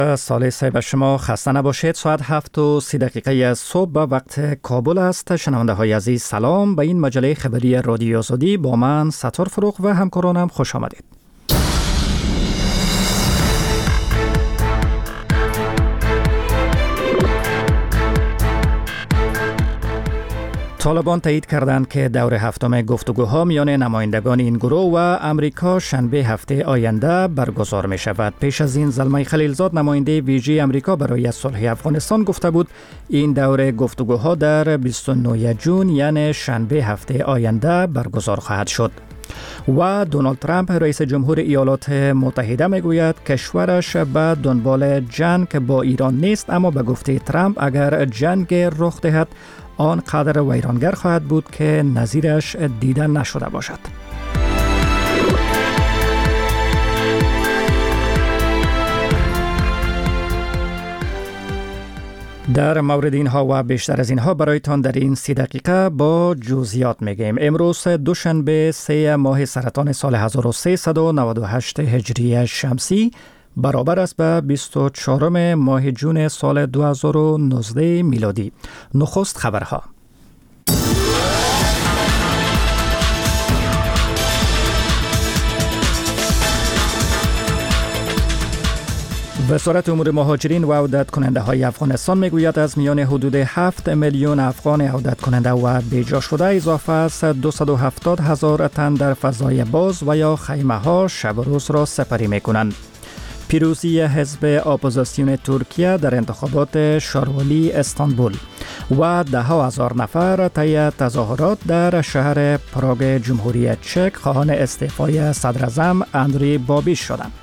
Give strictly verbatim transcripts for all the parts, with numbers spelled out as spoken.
سالس به شما، خسته نباشید. ساعت هفت و سی دقیقه صبح به وقت کابل است. شنونده های عزیز سلام، به این مجله خبری رادیو آزادی با من ستار فروغ و همکارانم خوش آمدید. طالبان تایید کردند که دور هفتم گفتگوها میان نمایندگان این گروه و امریکا شنبه هفته آینده برگزار می شود. پیش از این زلمه خلیلزاد نماینده ویژه امریکا برای صلح افغانستان گفته بود این دور گفتگوها در بیست و نه ژوئن یعنی شنبه هفته آینده برگزار خواهد شد. و دونالد ترامپ رئیس جمهور ایالات متحده میگوید کشورش به دنبال جنگ با ایران نیست، اما به گفته ترامپ اگر جنگ رخ دهد آنقدر ویرانگر خواهد بود که نظیرش دیده نشده باشد. در مورد اینها و بیشتر از اینها برایتان در این سی دقیقه با جزئیات میگیم. امروز دوشنبه سه ماه سرطان سال هزار و سیصد و نود و هشت هجری شمسی برابر است به بیست و چهارم ماه جون سال دو هزار و نوزده میلادی. نخست خبرها. وزارت امور مهاجرین و عودت کننده های افغانستان میگوید از میان حدود هفت میلیون افغان عودت کننده و بیجا شده اضافه است دویست و هفتاد هزار تن در فضای باز و یا خیمه ها شب و روز را سپری میکنند. پیروزی حزب اپوزیسیون ترکیه در انتخابات شاروالی استانبول و ده ها هزار نفر طی تظاهرات در شهر پراگ جمهوری چک خواهان استعفای صدر اعظم اندری بابیش شدند.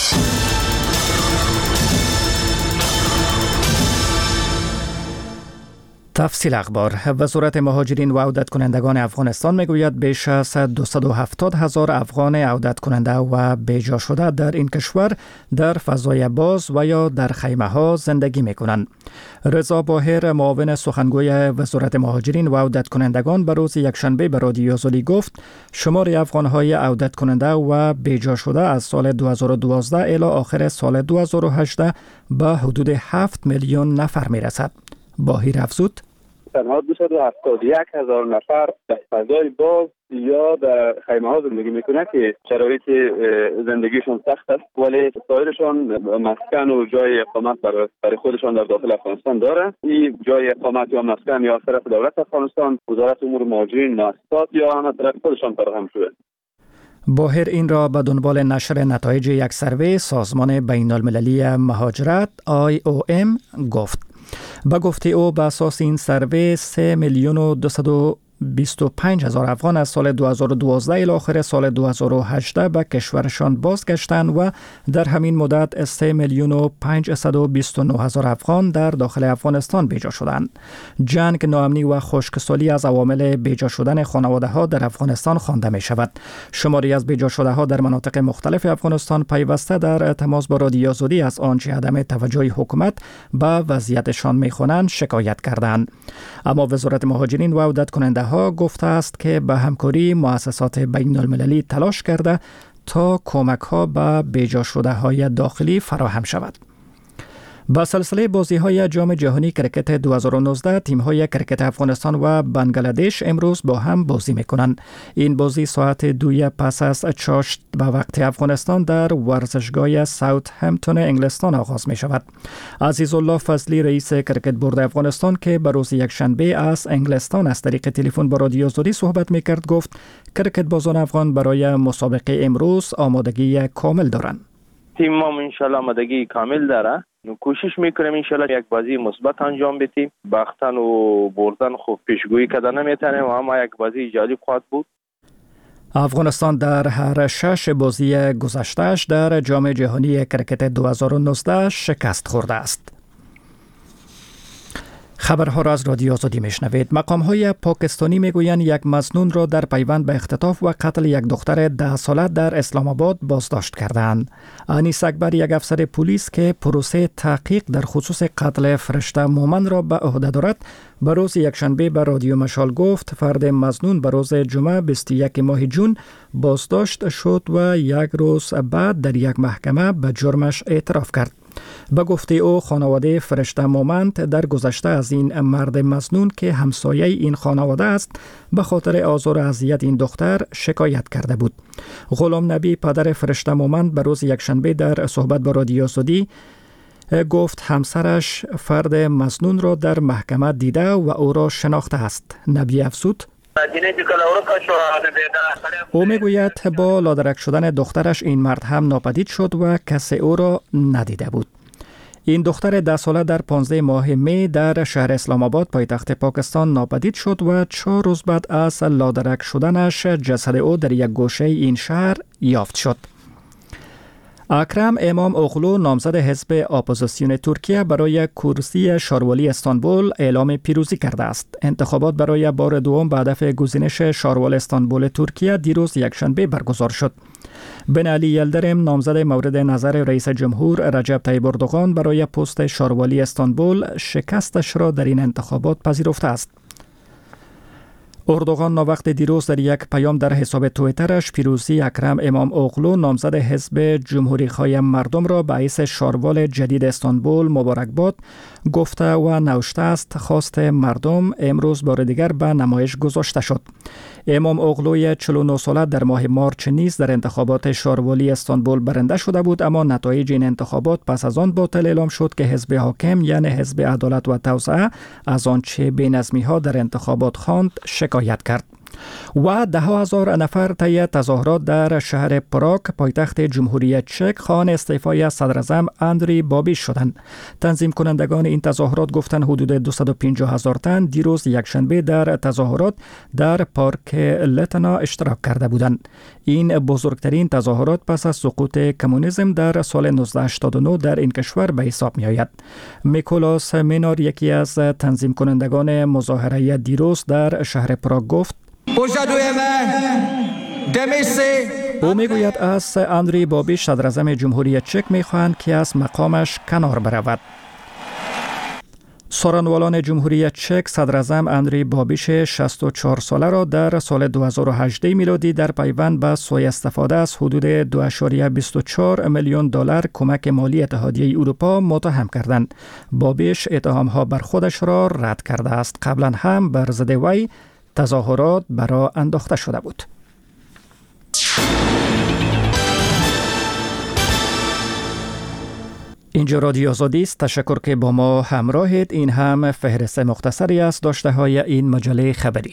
تفصیل اخبار. وزارت مهاجرین و عودت کنندگان افغانستان میگوید بیش از دویست و هفتاد هزار افغان عودت کننده و بیجا شده در این کشور در فضای باز و یا در خیمه ها زندگی میکنند. رضا باهر معاون سخنگوی وزارت مهاجرین و عودت کنندگان به روز یکشنبه به رادیو آزادی گفت شمار افغان های عودت کننده و بیجا شده از سال دو هزار و دوازده الی آخر سال دو هزار و هجده به حدود هفت میلیون نفر میرسد. باهر افزود تنها دویست و هفتاد و یک هزار نفر در فضای باز یا در خیمه ها زندگی میکنه که شرایط زندگیشون سخت است، ولی سایرشان مسکن و جای اقامت برای خودشان در داخل افغانستان داره. این جای اقامت یا مسکن یا طرف دولت افغانستان، وزارت امور مهاجرین، مؤسسات یا هم طرف خودشان فراهم شده. باهر این را به دنبال نشر نتایج یک سروی سازمان بین المللی مهاجرت آی او ام گفت. با گفته او به اساس این سروی سه میلیون و دویست و بیست و پنج هزار افغان از سال دو هزار و دوازده الی آخر سال دو هزار و هجده به کشورشان بازگشتند و در همین مدت سه میلیون و پانصد و بیست و نه هزار افغان در داخل افغانستان بیجا شدند. جنگ، ناامنی و خشکسالی از عوامل بیجا شدن خانواده ها در افغانستان خوانده می شود. شماری از بیجا شده ها در مناطق مختلف افغانستان پیوسته در تماس با رادیو آزادی از آنچه عدم توجه حکومت به وضعیتشان می خوانند شکایت کردند. اما وزارت مهاجرین و عودت کننده ها گفته است که به همکاری مؤسسات بین المللی تلاش کرده تا کمک ها به بیجا شده های داخلی فراهم شود. با سلسله بازی های جام جهانی کرکت دو هزار و نوزده تیم های کرکت افغانستان و بنگلادش امروز با هم بازی میکنند. این بازی ساعت دوی پس از چاشت به وقت افغانستان در ورزشگاه ساوت همپتون انگلستان آغاز می شود. عزیزالله فضلی رئیس کرکت بورد افغانستان که به روز یکشنبه از انگلستان از طریق تلفن با رادیو آزادی صحبت می کرد گفت کرکت بازان افغان برای مسابقه امروز آمادگی کامل دارند. تیم ما انشالله آمادگی کامل داره. کوشش میکنیم انشالله یک بازی مثبت انجام بدیم. باختن و بردن خوب پیشگویی کردن نمیتونیم و اما یک بازی جالب خواهد بود. افغانستان در هر شش بازی گذشته‌اش در جام جهانی کرکت دو هزار و نوزده شکست خورده است. خبرها را از رادیو آزادی میشنوید. مقام‌های پاکستانی میگویند یک مظنون را در پیوند به اختطاف و قتل یک دختر ده ساله در اسلام آباد بازداشت کردند. انیس اکبر، یک افسر پلیس که پروسه تحقیق در خصوص قتل فرشته مومن را به عهده دارد، به روز یکشنبه به رادیو مشال گفت فرد مظنون به روز جمعه بیست و یک ماه جون بازداشت شد و یک روز بعد در یک محکمه به جرمش اعتراف کرد. به گفته او خانواده فرشته مومند در گذشته از این مرد مسنون که همسایه این خانواده است به خاطر آزار و اذیت این دختر شکایت کرده بود. غلام نبی پدر فرشته مومند به روز یکشنبه در صحبت با رادیو آزادی گفت همسرش فرد مسنون را در محکمه دیده و او را شناخته است. نبی افزود او میگوید با لادرک شدن دخترش این مرد هم ناپدید شد و کسی او را ندیده بود. این دختر ده ساله در پانزده ماه می در شهر اسلام آباد پایتخت پاکستان ناپدید شد و چهار روز بعد از لادرک شدنش جسد او در یک گوشه این شهر یافت شد. اکرم امام اوغلو نامزد حزب اپوزیسیون ترکیه برای کرسی شاروالی استانبول اعلام پیروزی کرده است. انتخابات برای بار دوم به هدف گزینش شاروال استانبول ترکیه دیروز یکشنبه برگزار شد. بن علی یلدرم نامزد مورد نظر رئیس جمهور رجب طیب اردوغان برای پست شاروالی استانبول شکستش را در این انتخابات پذیرفته است. اردوغان وقت دیروز در یک پیام در حساب توییترش پیروزی اکرم امام اوغلو نامزد حزب جمهوری خواه مردم را به حیث شاروال جدید استانبول مبارکباد گفته و نوشته است خواست مردم امروز بار دیگر به نمایش گذاشته شد. امام اوغلوی چهل و نه ساله در ماه مارچ نیز در انتخابات شاروالی استانبول برنده شده بود، اما نتایج این انتخابات پس از آن باطل اعلام شد که حزب حاکم یعنی حزب عدالت و توسعه از آنچه بی‌نظمی ها در انتخابات خواند شکایت کرد. و ده هزار نفر طی تظاهرات در شهر پراگ پایتخت جمهوری چک خواهان استعفای صدراعظم اندری بابیش شدند. تنظیم کنندگان این تظاهرات گفتند حدود دویست و پنجاه هزار تن دیروز یکشنبه در تظاهرات در پارک لتنا اشتراک کرده بودند. این بزرگترین تظاهرات پس از سقوط کمونیسم در سال نوزده هشتاد و نه در این کشور به حساب می آید. میکولاس مینار یکی از تنظیم کنندگان مظاهره دیروز در شهر پراگ گفت او میگوید از اندری بابیش صدراعظم جمهوری چک میخواهند که از مقامش کنار برود. سخنرانان جمهوری چک صدراعظم اندری بابیش شصت و چهار ساله را در سال دو هزار و هجده میلادی در پیوند به سوء استفاده از حدود دو ممیز بیست و چهار میلیون دلار کمک مالی اتحادیه اروپا متهم کردند. بابیش اتهامها بر خودش را رد کرده است. قبلا هم بر ضد وی تظاهرات برای انداخته شده بود. اینجا رادیو آزادی است. تشکر که با ما همراهید. این هم فهرست مختصری است داشته های این مجله خبری.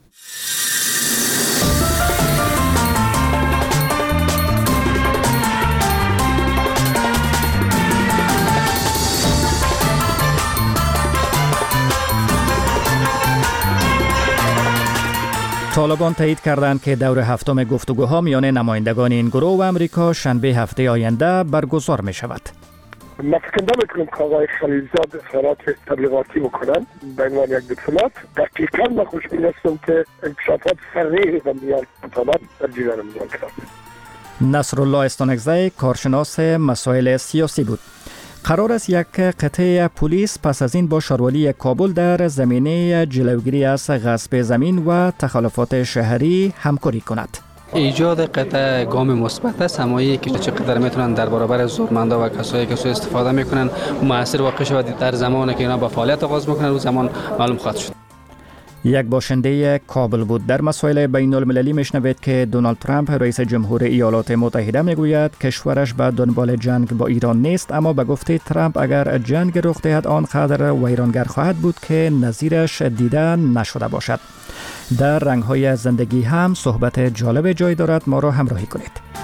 طالبان تایید کردند که دور هفتم گفتگوها میان نمایندگان این گروه و امریکا شنبه هفته آینده برگزار می شود. ما فکر نمی‌کنم که آقای خلیلزاد اظهارات تبلیغاتی بکنند به عنوان یک دیپلمات. دقیقاً من خوشبین هستم که انکشافات صریح و میان طالبان در جریان مذاکرات. نصرالله استانکزی کارشناس مسائل سیاسی بود. قرار است یک قطعه پلیس پس از این با شاروالی کابل در زمینه جلوگیری از غصب زمین و تخلفات شهری همکاری کند. ایجاد قطعه گام مثبت است، همایی که چقدر میتونن در برابر زورمندا و کسایی که سوء استفاده میکنن موثر واقع شود در زمانی که اینا با فعالیت آغاز میکنن و زمان معلوم خواهد شد. یک باشنده کابل بود. در مسائل بین المللی میشنوید که دونالد ترامپ رئیس جمهور ایالات متحده میگوید کشورش به دنبال جنگ با ایران نیست، اما به گفته ترامپ اگر جنگ رخ دهد آنقدر ویرانگر خواهد بود که نظیرش دیده نشده باشد. در رنگ‌های زندگی هم صحبت جالب جای دارد، ما را همراهی کنید.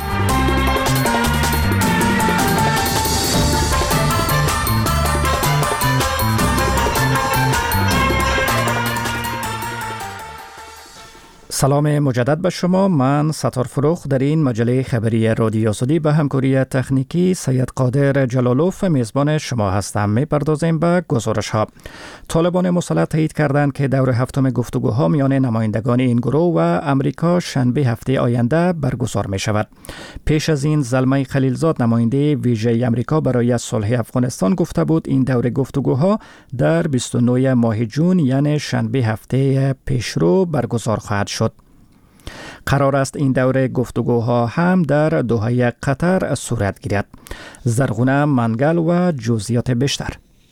سلام مجدد به شما. من ستار فروخ در این مجله خبری رادیو آزادی به همکاری تکنیکی سید قادر جلالوف میزبان شما هستم. میپردازیم به گزارش ها. طالبان مسلح تایید کردند که دور هفتم گفتگوها میان نمایندگان این گروه و امریکا شنبه هفته آینده برگزار می شود. پیش از این زلمه خلیلزاد نماینده ویژه امریکا برای صلح افغانستان گفته بود این دور گفتگوها در بیست و نه ماه جون یعنی شنبه هفته پیشرو برگزار خواهد شد. قرار است این دور گفتگوها هم در دوحه قطر صورت گیرد. زرغونه منگل و جزئیات بیشتر.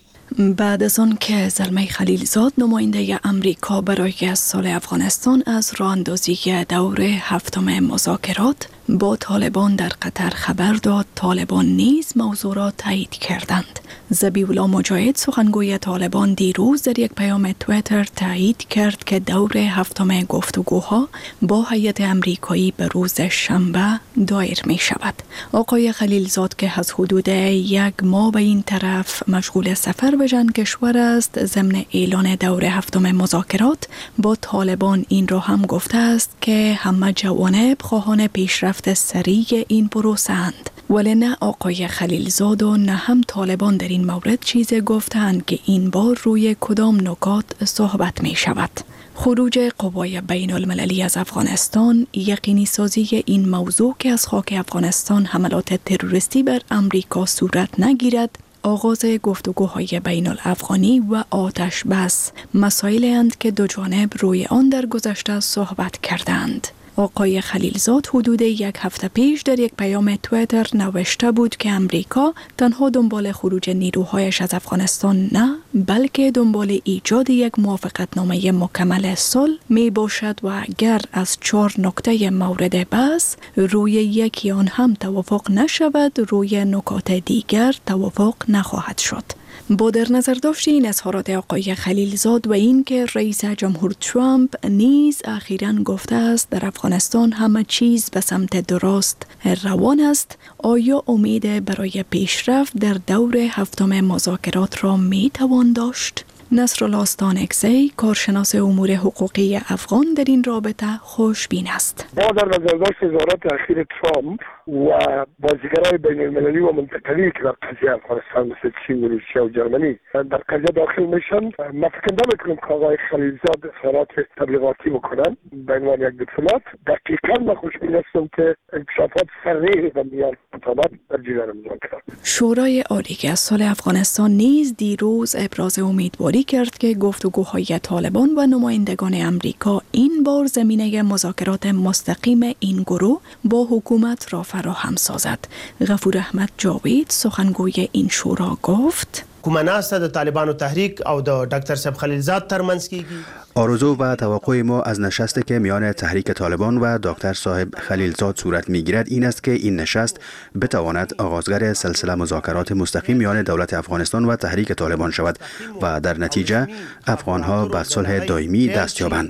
بعد از آن که زلمه خلیلزاد نماینده امریکا برای سال افغانستان از راه اندازی دور هفتم مذاکرات با طالبان در قطر خبر داد، طالبان نیز موضوع را تایید کردند. ذبیح‌الله مجاهد سخنگوی طالبان دیروز در یک پیام توییتر تایید کرد که دور هفتم گفتگوها با هیئت امریکایی به روز شنبه دایر می شود. آقای خلیلزاد که از حدود یک ماه به این طرف مشغول سفر به چند کشور است، ضمن اعلان دور هفتم مذاکرات با طالبان این را هم گفته است که همه جوانب خواهان پیشرفت سریع این پروسه اند. ولی نه آقای خلیلزاد و نه هم طالبان در این مورد چیزی گفتند که این بار روی کدام نکات صحبت می شود. خروج قوای بین المللی از افغانستان، یقینی سازی این موضوع که از خاک افغانستان حملات تروریستی بر امریکا صورت نگیرد، آغاز گفتگوهای بین الافغانی و آتش بس، مسائلی اند که دو جانب روی آن در گذشته صحبت کردند. آقای خلیلزاد حدود یک هفته پیش در یک پیام توییتر نوشته بود که امریکا تنها دنبال خروج نیروهایش از افغانستان نه، بلکه دنبال ایجاد یک موافقتنامه مکمل صلح می باشد و اگر از چهار نکته مورد بحث روی یکی آن هم توافق نشود، روی نکات دیگر توافق نخواهد شد. با در نظر داشت این اظهارات آقای خلیلزاد و این که رئیس جمهور ترامپ نیز اخیراً گفته است در افغانستان همه چیز به سمت درست روان است، آیا امید برای پیشرفت در دور هفتم مذاکرات را می توان داشت؟ نصرالله استانکزی، کارشناس امور حقوقی افغان، در این رابطه خوشبین است. با در نظر داشت اظهارات اخیر ترامپ و بازیگرای بین المللی و منطقه‌ای که در قضیه افغانستان مثل چین و روسیه و جرمنی در قضیه داخل میشن، ما فکر نمی‌کنم که آقای خلیلزاد اظهارات تبلیغاتی بکنن. به عنوان یک دیپلمات دقیقاً ما خوشبین هستم که انکشافات سریع و میان مطابقت در جریان مذاکرات. شورای عالی از سال افغانستان نیز دیروز ابراز امیدواری کرد که گفتگوهای طالبان و نمایندگان امریکا این بار زمینه مذاکرات مستقیم این گروه با حکومت را فراهم سازد. غفور احمد جاوید، سخنگوی این شورا، گفت: کومه ناسته د طالبانو تحریک او د ډاکټر صاحب خلیلزاد ترمنځ کیږي. آرزو و توقع ما از نشستی که میان تحریک طالبان و دکتر صاحب خلیلزاد صورت میگیرد این است که این نشست بتواند آغازگر سلسله مذاکرات مستقیم میان دولت افغانستان و تحریک طالبان شود و در نتیجه افغانها به صلح دائمی دست یابند.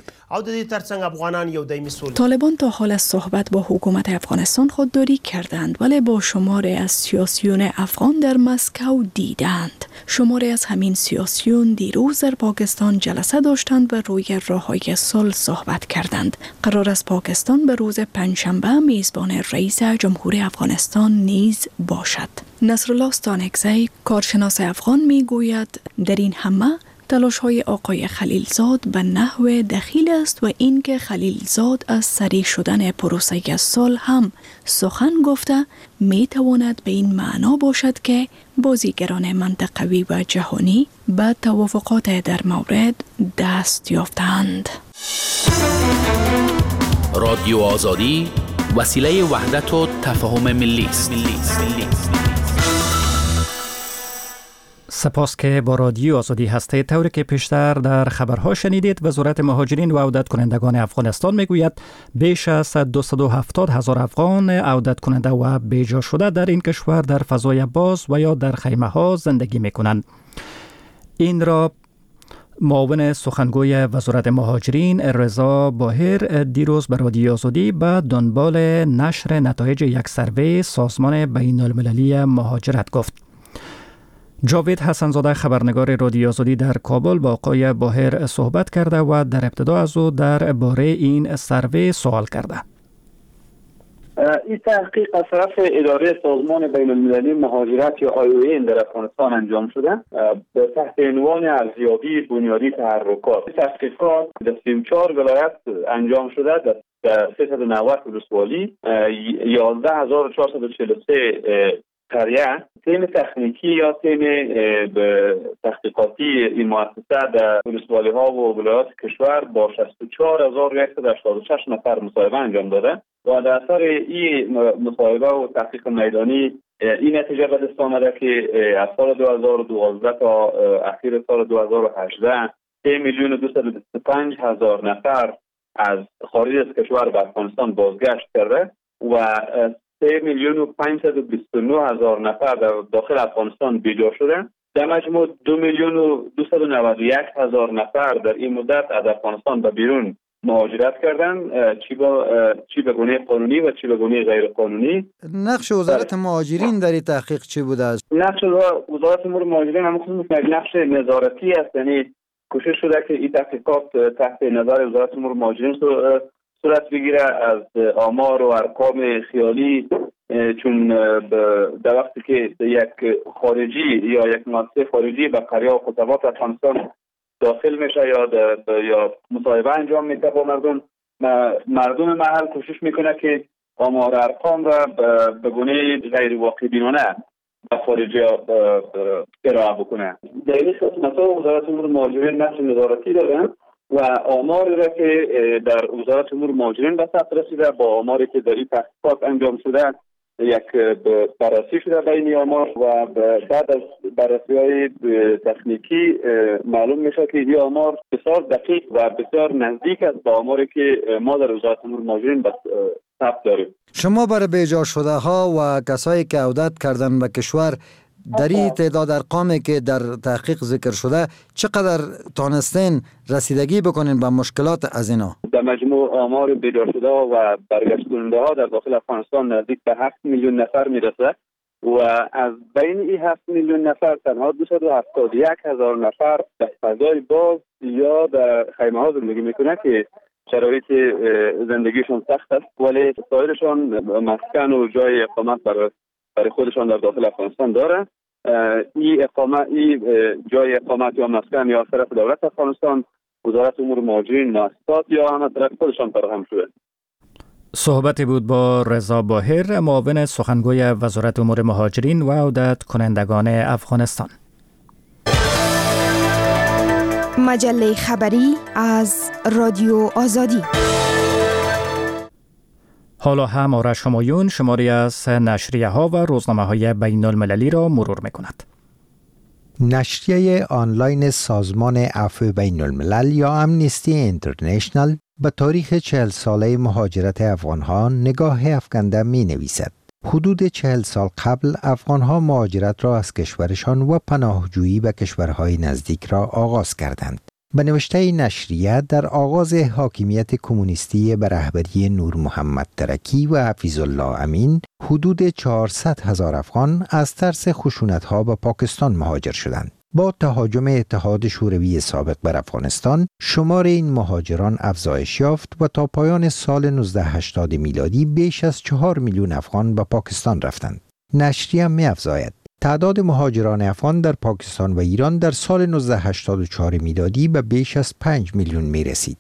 طالبان تا حال از صحبت با حکومت افغانستان خودداری کردند، ولی با شماری از سیاسیون افغان در مسکو دیدند. شماری از همین سیاسیون دیروز در پاکستان جلسه داشتند و روی راه‌های صلح صحبت کردند. قرار است پاکستان به روز پنجشنبه میزبان رئیس جمهور افغانستان نیز باشد. نصرالله استانکزی، کارشناس افغان، میگوید در این همه تلاش های آقای خلیلزاد به نحو دخیل است و اینکه خلیلزاد از سریع شدن پروسه صلح هم سخن گفته می تواند به این معنا باشد که بازیگران منطقوی و جهانی به توافقات در مورد دست یافتند. رادیو آزادی، وسیله وحدت و تفاهم ملی است. سپاس که با رادیو آزادی هستید. طوری که پیشتر در خبرها شنیدید، وزارت مهاجرین و عودت کنندگان افغانستان میگوید بیش از دویست و هفتاد هزار افغان عودت کننده و بیجا شده در این کشور در فضای باز و یا در خیمه ها زندگی میکنند. این را معاون سخنگوی وزارت مهاجرین رضا باهر دیروز به رادیو آزادی به دنبال نشر نتایج یک سروی سازمان بین المللی مهاجرت گفت. جاوید حسنزاده، خبرنگار رادیو آزادی در کابل، با آقای باهر صحبت کرده و در ابتدا از او درباره این سروی سوال کرده. این تحقیق از طرف اداره سازمان بین المللی مهاجرت یا آی او ای در افغانستان انجام شده به تحت عنوان ارزیابی بنیادی تحرکات. تحقیقات در سی و چهار ولایت انجام شده در سیصد و نود ولسوالی، یازده هزار و چهارصد و چهل و سه قریه تیم تکنیکی یا تیم تحقیقاتی این مؤسسه در ولسوالی ها و ولایات کشور با شصت و چهار هزار و صد و هشتاد و شش نفر مصاحبه انجام داده و در اثر این مصاحبه و تحقیق میدانی این نتیجه به دست آمده که از سال دو هزار و دوازده تا اخیر سال دو هزار و هجده سه میلیون و دویست و بیست و پنج هزار نفر از خارج از کشور به افغانستان بازگشت کرده و سه میلیون و پانصد و بیست و نه هزار نفر در داخل افغانستان بیجا شده. در مجموع دو میلیون و دویست و نود و یک هزار نفر در این مدت از افغانستان به بیرون مهاجرت کردن، چی با چی به گونه قانونی و چی به گونه غیر قانونی. نقش وزارت مهاجرین در این تحقیق چی بوده است؟ نقش وزارت امور مهاجرین هم خصوصا نقش نظارتی است، یعنی کوشش شده که این تحقیقات تحت نظر وزارت امور مهاجرین صورت بگیره، از آمار و ارقام خیالی، چون در وقتی که یک خارجی یا یک مؤسسه خارجی به قریه و خطبات افغانستان داخل میشه یا یا مصاحبه انجام میده با مردم، مردم محل کوشش میکنه که آمار و ارقام را به گونه غیر واقع بینانه به خارجی ارائه بکنه. در این قسمت ها وزارت امور مهاجرین نقش نظارتی دارن و آماری را که در وزارت امور مهاجرین به ثبت رسیده با آماری که در این تحقیقات انجام شده یک بررسی شده بین آمار و بعد از بررسی های تکنیکی معلوم میشه که این آمار بسیار دقیق و بسیار نزدیک است با آماری که ما در وزارت امور مهاجرین به ثبت داریم. شما برای بیجا شده ها و کسایی که عودت کردن به کشور در این تعداد ارقامی که در تحقیق ذکر شده چقدر تانستین رسیدگی بکنین به مشکلات از اینا؟ در مجموع آمار بیدار شده و برگشت کننده ها در داخل افغانستان نزدیک به هفت میلیون نفر میرسه و از بین این هفت میلیون نفر تنها دویست و هفتاد و یک هزار نفر در فضای باز یا در خیمه ها زندگی میکنه که شرایط زندگیشون سخت است، ولی سایرشان مسکن و جای اقامت برای برای خودشان در داخل افغانستان داره. این اقامت این جای اقامت یا مسکن یا طرف دولت افغانستان، وزارت امور مهاجرین، مؤسسات یا هم طرف خودشان فراهم شده. صحبتی بود با رضا باهر، معاون سخنگوی وزارت امور مهاجرین و عودت کنندگان افغانستان. مجله خبری از رادیو آزادی. حالا هم آرش همایون شماری از نشریه ها و روزنامه های بین المللی را مرور می کند. نشریه آنلاین سازمان عفو بین الملل یا امنیستی اینترنشنال به تاریخ چهل ساله مهاجرت افغانها نگاه افکنده می نویسد. حدود چهل سال قبل افغانها مهاجرت را از کشورشان و پناهجویی به کشورهای نزدیک را آغاز کردند. به نوشته نشریه در آغاز حاکمیت کمونیستی به رهبری نور محمد ترکی و حفیظ الله امین حدود چهارصد هزار افغان از ترس خشونت‌ها به پاکستان مهاجر شدند. با تهاجم اتحاد شوروی سابق بر افغانستان شمار این مهاجران افزایش یافت و تا پایان سال نوزده هشتاد میلادی بیش از چهار میلیون افغان به پاکستان رفتند. نشریه می‌افزاید تعداد مهاجران افغان در پاکستان و ایران در سال نوزده هشتاد و چهار میلادی به بیش از پنج میلیون می رسید.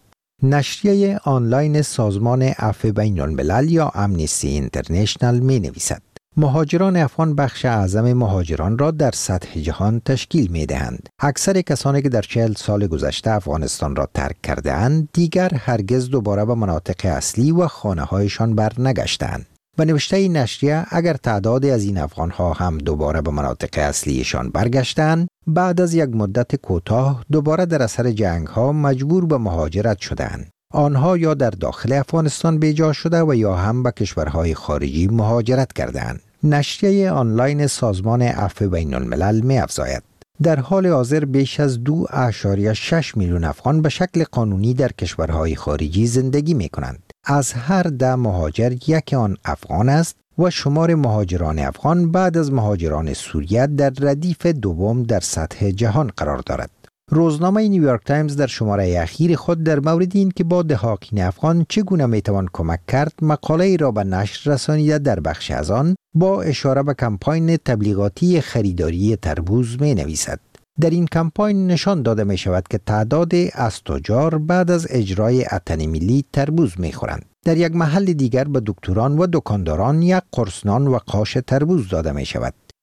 نشریه آنلاین سازمان عفو بین الملل یا امنیستی اینترنشنال می نویسد مهاجران افغان بخش اعظم مهاجران را در سطح جهان تشکیل می دهند. اکثر کسانی که در چهل سال گذشته افغانستان را ترک کرده اند دیگر هرگز دوباره به مناطق اصلی و خانه هایشان بر نگشتند. به نوشته نشریه اگر تعدادی از این افغانها هم دوباره به مناطق اصلیشان برگشتند، بعد از یک مدت کوتاه دوباره در اثر جنگ‌ها مجبور به مهاجرت شدند. آنها یا در داخل افغانستان بیجا شده و یا هم به کشورهای خارجی مهاجرت کردند. نشریه آنلاین سازمان عفو بین الملل می‌افزاید در حال حاضر بیش از دو اعشاریه شش میلیون افغان به شکل قانونی در کشورهای خارجی زندگی می‌کنند. از هر ده مهاجر یک آن افغان است و شمار مهاجران افغان بعد از مهاجران سوریه در ردیف دوم در سطح جهان قرار دارد. روزنامه نیویورک تایمز در شماره اخیر خود در مورد این که با دهاقین افغان چگونه میتوان کمک کرد مقاله را به نشر رسانیده. در بخش از آن با اشاره به کمپاین تبلیغاتی خریداری تربوز می نویسد در این کمپاین نشان داده می شود که تعداد از تجار بعد از اجرای اتن ملی تربوز می خورند. در یک محل دیگر به دکتران و دکانداران یک قرص نان و قاش تربوز داده می شود.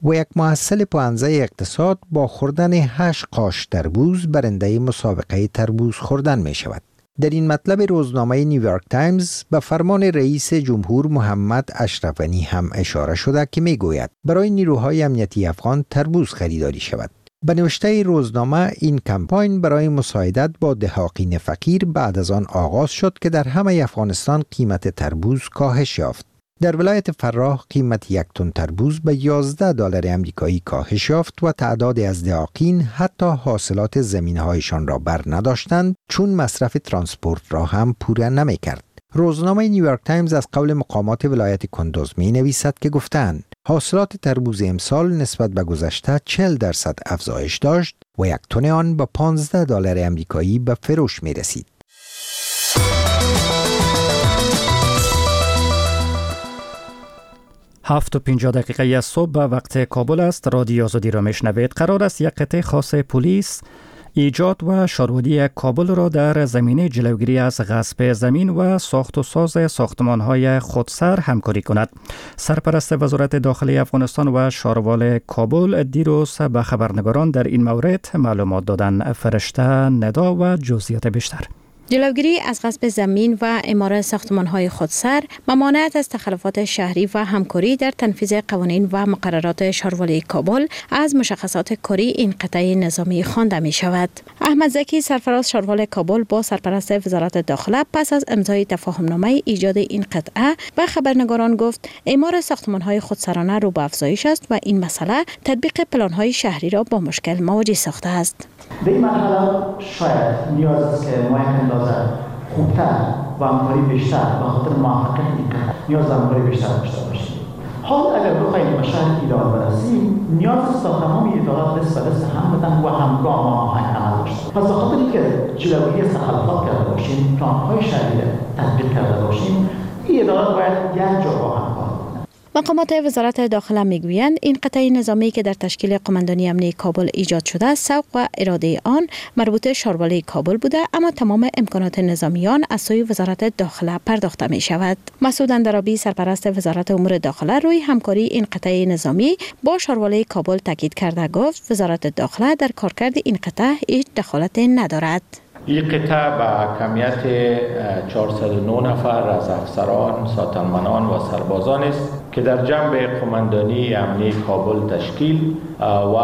و یک محصل پوهنځی اقتصاد با خوردن هشت قاش تربوز برنده مسابقه تربوز خوردن می شود. در این مطلب روزنامه نیویورک تایمز به فرمان رئیس جمهور محمد اشرف غنی هم اشاره شده که می گوید برای نیروهای امنیتی افغان تربوز خریداری شود. به نوشته روزنامه این کمپاین برای مساعدت با دهاقین فقیر بعد از آن آغاز شد که در همه افغانستان قیمت تربوز کاهش یافت. در ولایت فراه قیمت یک تن تربوز به یازده دلار امریکایی کاهش یافت و تعدادی از دهاقین حتی حاصلات زمینهایشان را بر نداشتند چون مصرف ترانسپورت را هم پوره نمی کرد. روزنامه نیویورک تایمز از قول مقامات ولایت کندوز می نویسد که گفتند حاصلات تربوز امسال نسبت به گذشته چهل درصد افزایش داشت و یک تن آن به پانزده دلار امریکایی به فروش می رسید. هفت و پنجاه دقیقه از صبح به وقت کابل است. رادیو آزادی را میشنوید. قرار است یک قطعه خاص پلیس ایجاد و شاروری کابل را در زمینه جلوگیری از غصب زمین و ساخت و ساز ساختمان‌های خودسر همکاری کند. سرپرست وزارت داخلی افغانستان و شاروال کابل دیروز به خبرنگاران در این مورد معلومات دادند. فرشته ندا و جزئیات بیشتر. جلوگیری از غصب زمین و اعمار ساختمان‌های خودسر، ممانعت از تخلفات شهری و همکاری در تنفیذ قوانین و مقررات شاروالی کابل از مشخصات کاری این قطعه نظامی خوانده می شود. احمد زکی سرفراز شاروال کابل با سرپرست وزارت داخله پس از امضای تفاهمنامه ایجاد این قطعه به خبرنگاران گفت اعمار ساختمان‌های خودسرانه رو به افزایش است و این مسئله تطبیق پلان‌های شهری را با مشکل مواجه ساخته است. در این مرحله شاید نیاز است که ما یک اندازه خوبتر و همکاری بیشتر به خاطر موفقیت این قطعه نیاز به همکاری بیشتر داشته باشیم. حال اگر بخواهیم به شهر ایران برسیم نیاز است تا تمام ادارات دست به دست هم بدن و همگام هماهنگ عمل داشته. پس به خاطر اینکه جلوگیری از تخلفات کرده باشیم، پلان‌های شهری تطبیق کرده باشیم، این ادارات باید یک جا با هم کار کنند. مقامات وزارت داخله میگویند این قطعه نظامی که در تشکیل قماندانی امنی کابل ایجاد شده سوق و اراده آن مربوط شاروالی کابل بوده، اما تمام امکانات نظامیان از سوی وزارت داخله پرداخته می شود. مسعود اندرابی سرپرست وزارت امور داخله روی همکاری این قطعه نظامی با شاروالی کابل تاکید کرده گفت وزارت داخله در کارکرد این قطعه هیچ دخالت ندارد. این قطعه با کمیت چهارصد و نه نفر از افسران، ساتنمنان و سربازان است که در جنب قماندانی امنی کابل تشکیل و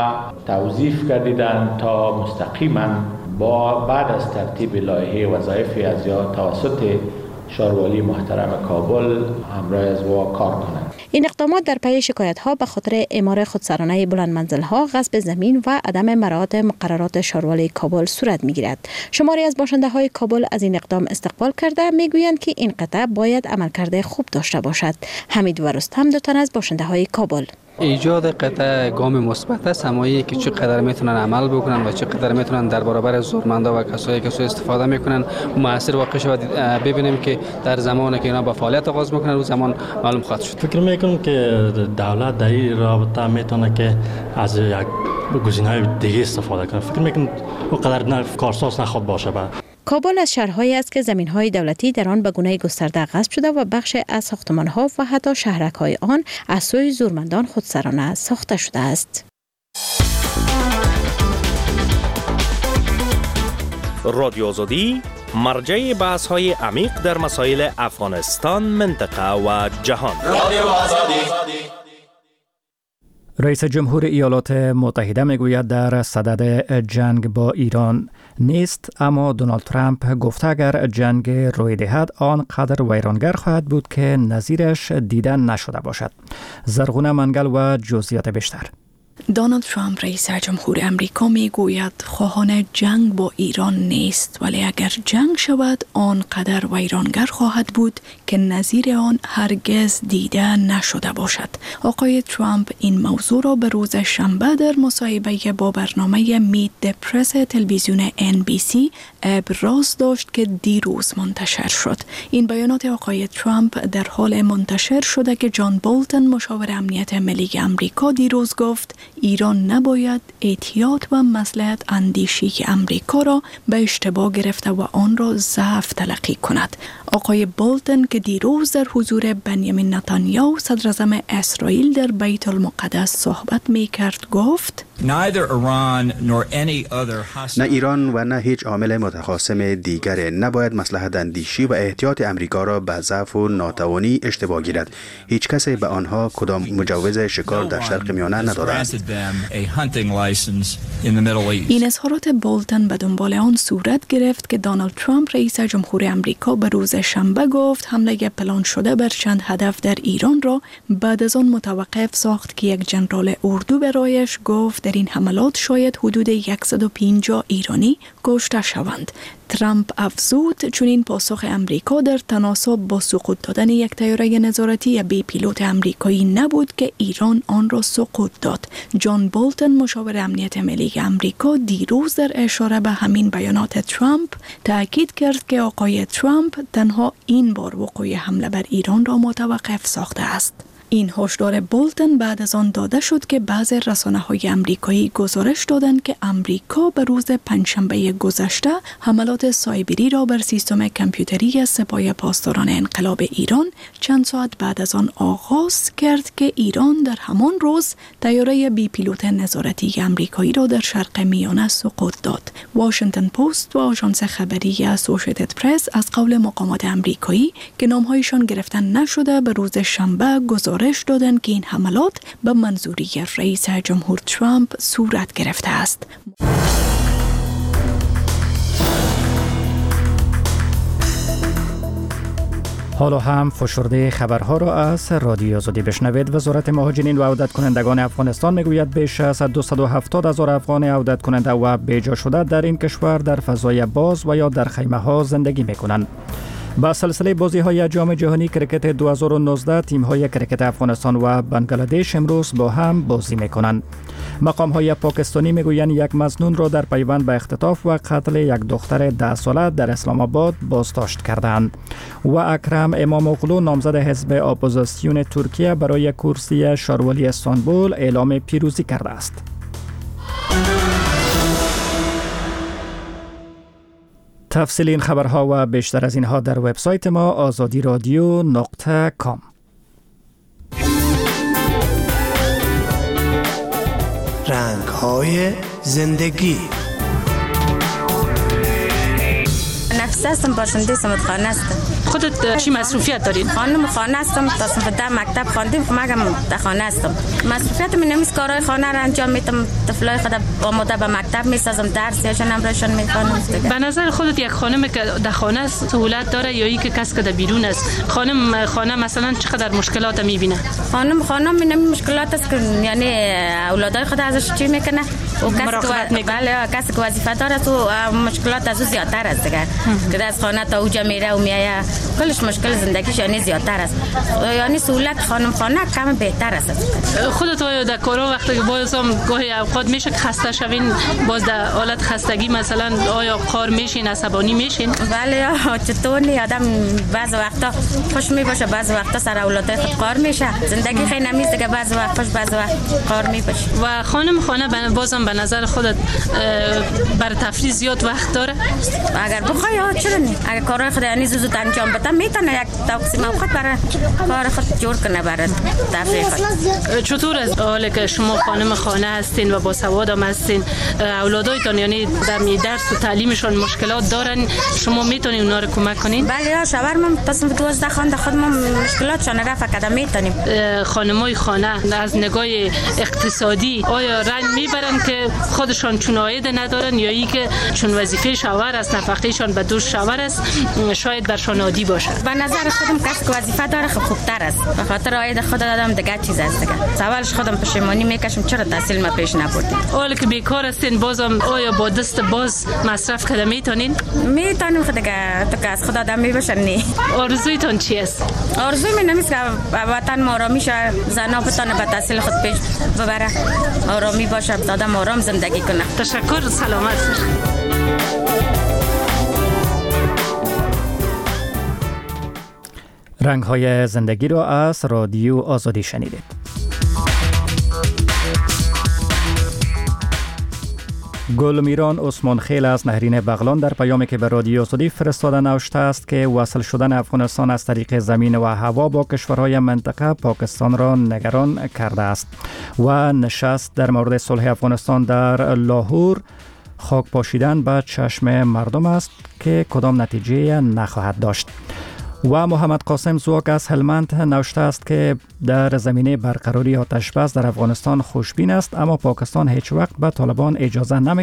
توظیف گردیدند تا مستقیما با بعد از ترتیب لایحه وظایف از یا توسط شاروالی محترم کابل همراه از او کار کنند. این اقدامات در پی شکایت‌ها به خاطر اعمار خودسرانه بلند منزل‌ها، غصب زمین و عدم مراعات مقررات شاروالی کابل صورت می‌گیرد. شماری از باشنده‌های کابل از این اقدام استقبال کرده می‌گویند که این قطعه باید عملکرد خوب داشته باشد. حمید و رستم دو تن از باشنده‌های کابل ایجاد قطعه گام مثبت است، همایی که چقدر میتونن عمل بکنن و چقدر میتونن در برابر زورمندا و کسایی که سوء استفاده میکنن موثر واقع شود. ببینیم که در زمانی که اینا با فعالیت آغاز میکنن رو زمان معلوم خواهد شد. فکر میکنم که دولت در این رابطه میتونه که از یک گزینه‌های دیگه استفاده کنه. فکر میکنم اونقدر کارساز نخواد باشه. با کابل از شهرهایی است که زمین‌های دولتی در آن به گونه گسترده غصب شده و بخش از ساختمان‌ها و حتی شهرک‌های آن از سوی زورمندان خودسرانه ساخته شده است. رادیو آزادی مرجع بحث‌های عمیق در مسائل افغانستان، منطقه و جهان. رادیو آزادی. رئیس جمهور ایالات متحده میگوید در صدد جنگ با ایران نیست، اما دونالد ترامپ گفته اگر جنگ روی دهد آنقدر ویرانگر خواهد بود که نظیرش دیده نشده باشد. زرغونه منگل و جزئیات بیشتر. دونالد ترامپ رئیس جمهور امریکا می گوید خواهان جنگ با ایران نیست، ولی اگر جنگ شود آنقدر ویرانگر خواهد بود که نظیر آن هرگز دیده نشده باشد. آقای ترامپ این موضوع را به روز شنبه در مصاحبه با برنامه میت د پرس تلویزیون ان بی سی ابراز داشت که دیروز منتشر شد. این بیانات آقای ترامپ در حال منتشر شده که جان بولتن مشاور امنیت ملی امریکا دیروز گفت ایران نباید احتیاط و مصلحت اندیشی امریکا را به اشتباه گرفته و آن را ضعف تلقی کند. آقای بولتن که دیروز در حضور بنیامین نتانیاهو صدر اعظم اسرائیل در بیت المقدس صحبت می کرد گفت نه ایران و نه هیچ عامل متخاصم دیگر نباید مصلحت اندیشی و احتیاط امریکا را به ضعف و ناتوانی اشتباه گیرد. هیچ کسی به آنها کدام مجوز شکار در شرق میانه نداده است. این اظهارات بولتن به دنبال آن صورت گرفت که دونالد ترامپ رئیس جمهور امریکا به روز شنبه گفت حمله پلان شده بر چند هدف در ایران را بعد از آن متوقف ساخت که یک جنرال اردو برایش گفت در این حملات شاید حدود صد و پنجاه ایرانی کشته شوند. ترامپ افزود چون این پاسخ امریکا در تناسب با سقوط دادن یک طیاره نظارتی بی پیلوت امریکایی نبود که ایران آن را سقوط داد. جان بولتن مشاور امنیت ملی امریکا دیروز در اشاره به همین بیانات ترامپ تاکید کرد که آقای ترامپ تنها این بار وقوع حمله بر ایران را متوقف ساخته است. این هشدار بولتن بعد از آن داده شد که بعضی رسانه‌های امریکایی گزارش دادند که امریکا به روز پنجشنبه گذشته حملات سایبری را بر سیستم کامپیوتری سپاه پاسداران انقلاب ایران چند ساعت بعد از آن آغاز کرد که ایران در همان روز طیاره بی پیلوت نظارتی امریکایی را در شرق میانه سقوط داد. واشنگتن پست و آژانس خبری اسوسییتد پرس از قول مقامات امریکایی که نام‌هایشان گرفته نشده به روز شنبه گزارش دادند که این حملات به منظوری رئیس جمهور ترامپ صورت گرفته است. حالا هم فشرده خبرها را از رادیو آزادی بشنوید. وزارت مهاجرین و عودت کنندگان افغانستان میگوید بیش از دویست و هفتاد هزار افغان عودت کننده و بیجا شده در این کشور در فضای باز و یا در خیمه ها زندگی میکنند. با سلسله بازی های جام جهانی کرکت دو هزار و نوزده تیم های کرکت افغانستان و بنگلادش امروز با هم بازی میکنند. مقام های پاکستانی میگویند یک مظنون را در پیوند به اختطاف و قتل یک دختر ده ساله در اسلام آباد بازداشت کردند. و اکرم امام اغلو نامزد حزب اپوزیسیون ترکیه برای کرسی شاروالی استانبول اعلام پیروزی کرده است. تفصیل این خبرها و بیشتر از اینها در وبسایت ما آزادی رادیو نقطه کام. رنگ‌های زندگی. نفسه هستم، باشنده سمتخانه هستم. خودت چی مصروفیت دارید؟ خانم خانه هستم، تا صنف ده مکتب خواندیم، مگم در خانه هستم. مصروفیت من نمیست کارهای خانه را انجام میدم، طفلای خود آماده به مکتب میسازم، درس یاشون امرشون میخوانم. به نظر خودت یک خانم که در خانه است سهولت داره یا اینکه کس که در بیرون است؟ خانم خانه مثلا چقدر مشکلات میبینه؟ خانم خانه میبینه مشکلات است که یعنی اولادای خود ازش چی میکنه و کسی که بله کسی که وظیفه داره تو مشکلات از زیادتر است دیگه. که از خانه تا اوجا میره و میایه کلش مشکل زندگیش یعنی زیادتر است. یعنی سهولت خانم خانه کم بهتر است. خودت آیا در کارا وقتی که باز هم گاهی اوقات میشه که خسته شوین، باز در حالت خستگی مثلا آیا کار میشین، عصبانی میشین؟ بله چطور نی آدم بعض وقتا خوش می باشه، بعض وقتا سر اولادای خود کار میشه، زندگی خیلی نمیست دیگه، بعض وقت خوش بعض وقت کار می باشه. و خانم خانه بازم به نظر خودت بر تفریح زیاد وقت داره؟ اگر بخوای چرا نی، اگر کارهای خود یعنی زود انجام بده میتونه یک تقسیم اوقات برای کار خود جور کنه برای تفریح خود. چطور از حالی که شما خانم خانه هستین و با سواد هم هستین، اولادایتان یعنی در درس و تعلیمشون مشکلات دارن، شما میتونین اونا رو کمک کنین؟ بله شاورما تصمیم دوازده خانه خودمون مشکلاتشون رفع کردن میتونیم. خانمای خانه از نگاه اقتصادی آیا رنج میبرن که خودشون چون عاید ندارن یا ای که چون وظیفه شوهر است نفقهشون به دوش شوهر است شاید برشان عادی باشه؟ به نظر خودم کسی که وظیفه داره خب خوبتر است، به خاطر عاید خود دادم دیگه چیز است دیگه. سوالش خودم پشیمانی میکشم چرا تحصیل ما پیش نبردیم. حالا که بیکار هستین بازم آیا با دست باز مصرف کده میتونین؟ میتونیم خود دیگه، تو که از خدا آدم میباشن نی. آرزویتون چی است؟ آرزوی من نمیست که وطن ما آرامی شه، زنا بتونه به تحصیل خود پیش ببره، آرامی باشه، آدم آرام زندگی کنه. تشکر، سلامت. رنگ‌های زندگی را از رادیو آزادی شنیدید. گلمیران عثمان خیل از نهرین بغلان در پیامی که به رادیو آزادی فرستاده نوشته است که وصل شدن افغانستان از طریق زمین و هوا با کشورهای منطقه پاکستان را نگران کرده است و نشست در مورد صلح افغانستان در لاهور خاک پاشیدن به چشم مردم است که کدام نتیجه نخواهد داشت. و محمد قاسم زواک از هلمند نوشته است که در زمینه برقراری آتش بس در افغانستان خوشبین است، اما پاکستان هیچ وقت به طالبان اجازه نمی